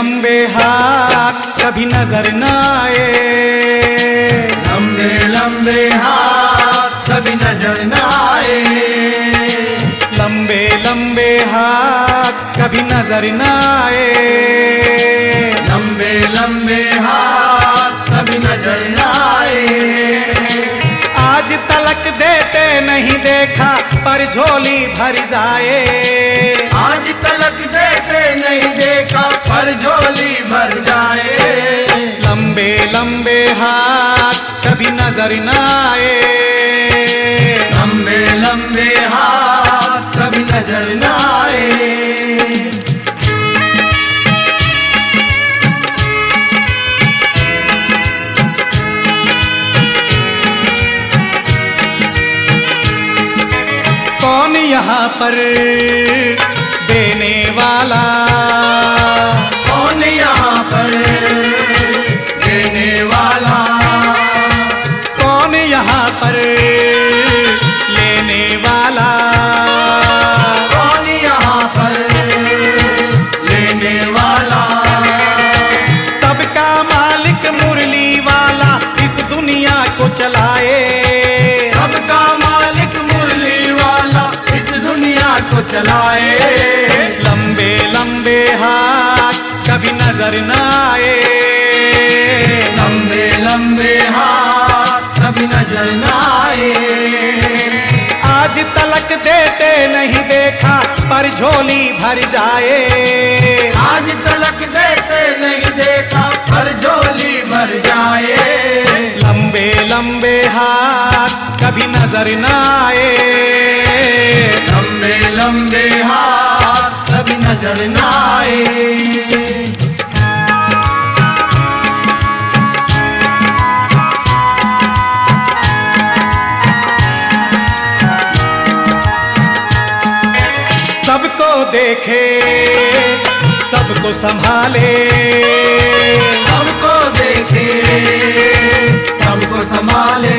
लंबे हाथ कभी नजर न आए, लंबे लंबे हाथ कभी नजर न आए, लंबे लंबे हाथ कभी नजर न आए, लंबे लंबे हाथ कभी नजर न आए। आज तलक देते नहीं देखा पर झोली भर जाए, आज तलक देते नहीं देखा पर झोली भर जाए। लंबे लंबे हाथ कभी नजर न आए, लंबे लंबे हाथ कभी नजर न आए। कौन यहाँ पर देने वाला, कौन यहाँ पर देने वाला, कौन यहाँ पर लेने वाला, कौन यहाँ पर लेने वाला। सबका मालिक मुरली वाला इस दुनिया को चलाए, सबका मालिक मुरली वाला इस दुनिया को चलाए। लंबे लंबे हाथ कभी नजर न आए, लंबे लंबे हाथ कभी नजर न आए। आज तलक देते नहीं देखा पर झोली भर जाए, आज तलक देते नहीं देखा पर झोली भर जाए। लंबे लंबे हाथ कभी नजर न आए, लंबे लंबे हाथ कभी नजर न आए। सबको देखे सबको संभाले, सबको देखे सबको संभाले,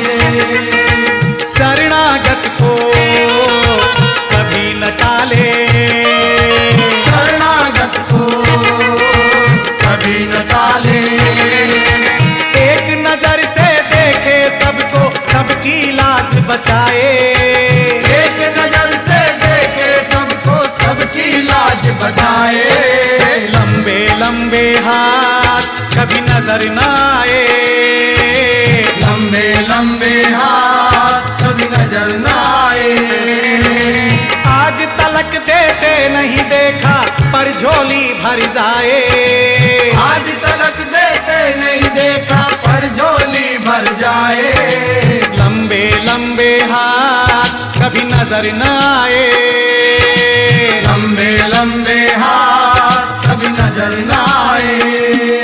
शरणागत को कभी न टाले, शरणागत को कभी न टाले। एक नजर से देखे सबको सबकी लाज बचाए, एक नजर से देखे सबको सबकी लाज बचाए। लंबे लंबे हाथ कभी नजर न आए, लंबे लंबे हाथ कभी नजर न आए। आज तलक देते नहीं देखा पर झोली भर जाए, आज तलक देते नहीं देखा पर झोली भर जाए। लंबे लंबे हाथ कभी नजर न आए, लंबे लंबे हाथ कभी नजर न आए।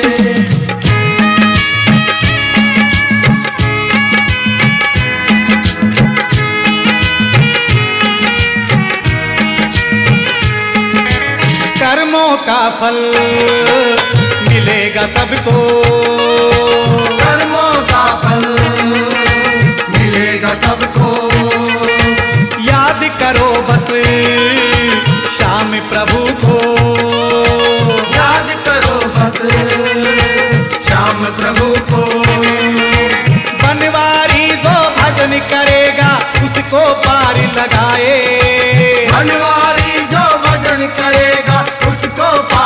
कर्मों का फल मिलेगा सबको, कर्मों का फल मिलेगा सबको। याद करो बस श्याम प्रभु को, याद करो बस श्याम प्रभु को। बनवारी जो भजन करेगा उसको पार लगाए, बनवारी जो भजन करेगा उसको